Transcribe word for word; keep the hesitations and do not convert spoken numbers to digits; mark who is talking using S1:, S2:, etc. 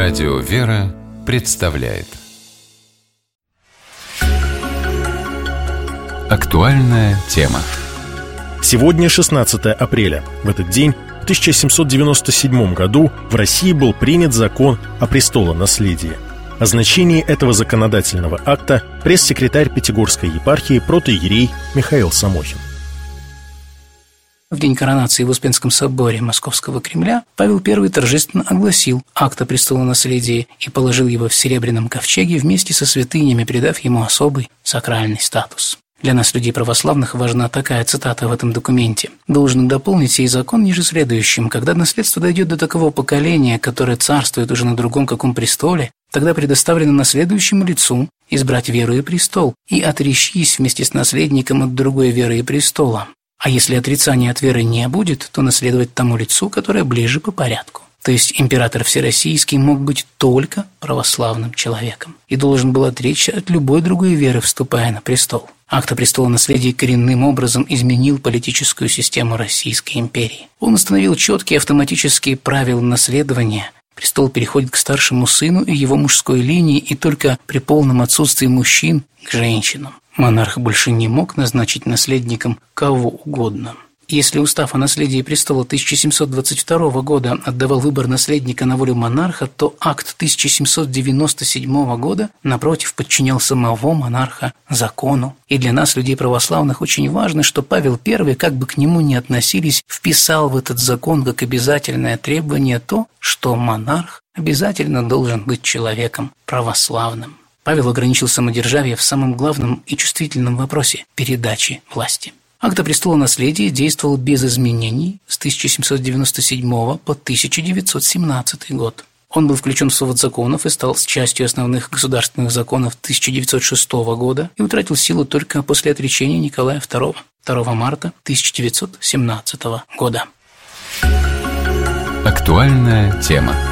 S1: Радио «Вера» представляет актуальная тема.
S2: Сегодня шестнадцатое апреля. В этот день, в тысяча семьсот девяносто седьмом году, в России был принят закон о престолонаследии. О значении этого законодательного акта пресс-секретарь Пятигорской епархии протоиерей Михаил Самохин.
S3: В день коронации в Успенском соборе Московского Кремля Павел Первый торжественно огласил акт о престолонаследии и положил его в серебряном ковчеге вместе со святынями, придав ему особый сакральный статус. Для нас, людей православных, важна такая цитата в этом документе. «Должен дополнить сей закон ниже следующим: когда наследство дойдет до такового поколения, которое царствует уже на другом каком престоле, тогда предоставлено наследующему лицу избрать веру и престол, и отречись вместе с наследником от другой веры и престола. А если отрицания от веры не будет, то наследовать тому лицу, которое ближе по порядку». То есть император всероссийский мог быть только православным человеком и должен был отречься от любой другой веры, вступая на престол. Акт о престолонаследии коренным образом изменил политическую систему Российской империи. Он установил четкие автоматические правила наследования. Престол переходит к старшему сыну и его мужской линии, и только при полном отсутствии мужчин – к женщинам. Монарх больше не мог назначить наследником кого угодно. Если устав о наследии престола тысяча семьсот двадцать второго года отдавал выбор наследника на волю монарха, то акт тысяча семьсот девяносто седьмого года, напротив, подчинял самого монарха закону. И для нас, людей православных, очень важно, что Павел Первый, как бы к нему ни относились, вписал в этот закон как обязательное требование то, что монарх обязательно должен быть человеком православным. Павел ограничил самодержавие в самом главном и чувствительном вопросе – передачи власти. Акт о престолонаследии действовал без изменений с тысяча семьсот девяносто седьмого по тысяча девятьсот семнадцатый год. Он был включен в Свод законов и стал частью основных государственных законов тысяча девятьсот шестого года и утратил силу только после отречения Николая Второго, второго марта тысяча девятьсот семнадцатого года.
S1: Актуальная тема.